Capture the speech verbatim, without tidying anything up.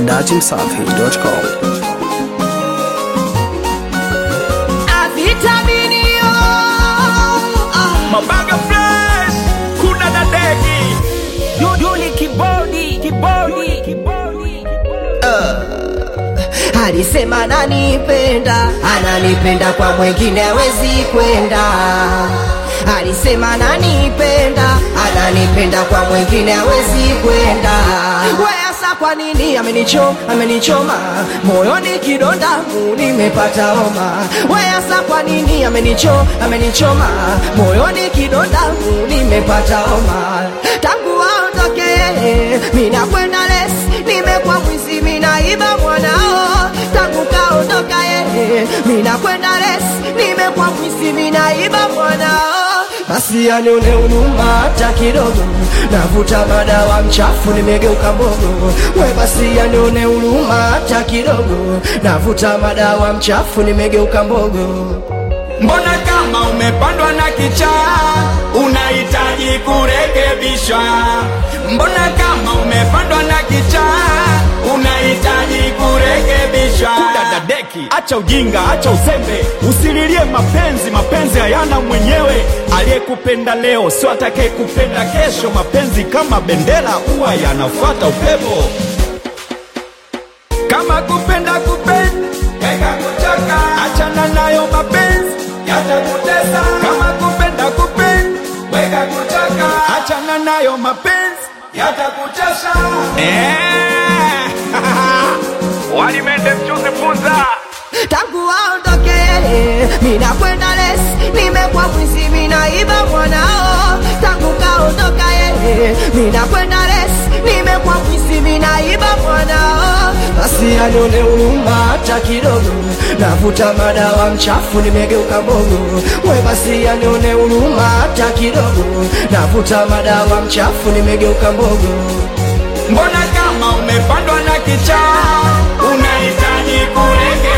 dati msafi dot com. Vitaminio Mabaga Fresh kuna na deki Yuduli kibodi Kibodi Kibodi uh, Alisema ananipenda Ananipenda kwa mwengine hawezi kwenda. Alisema ananipenda Ananipenda kwa mwengine hawezi kwenda. Weasa kwa nini amenichoma amenichoma moyoni kidonda nimepata homa. Weasa kwa nini amenichoma amenichoma moyoni kidonda nimepata homa. Tangu aondoke mina kwenda lesi nimekuwa mwizi minaiba mwanao. Tangu kaondoka yeye mina kwenda lesi nimekuwa mwizi minaiba mwanao. Basi anione huruma hata kidogo, navuta madawa mchafu nimegeuka mbogo. We basi anione huruma hata kidogo, navuta madawa mchafu nimegeuka mbogo. Mbona kama umepandwa na kichaa unahitaji kurekebishwa? Mbona kama umepandwa na kichaa unahitaji kurekebishwa? Kudada deki, acha ujinga, acha uzembe, usililie mapenzi. Mapenzi hayana mwenyewe, aliyekupenda leo sio atakayekupenda kesho. Mapenzi kama bendera huwa yanafuata upepo. Kama kupenda kupenda weka kuchoka, achana nayo mapenzi yatakutesa. Kama kupenda kupenda weka kuchoka, achana nayo mapenzi yatakutesa. Eh walimende mchuzi funza. Tangu aondoke mina kwenda lesi nimekuwa mwizi minaiba mwanao. Tangu kaondoka yeye mina kwenda lesi nimekuwa mwizi minaiba mwanao. Basi anione huruma hata kidogo, navuta madawa mchafu nimegeuka mbogo. We basi anione huruma hata kidogo, navuta madawa mchafu nimegeuka mbogo. Mbona kama umepandwa na kichaa unahitaji kurekebishwa?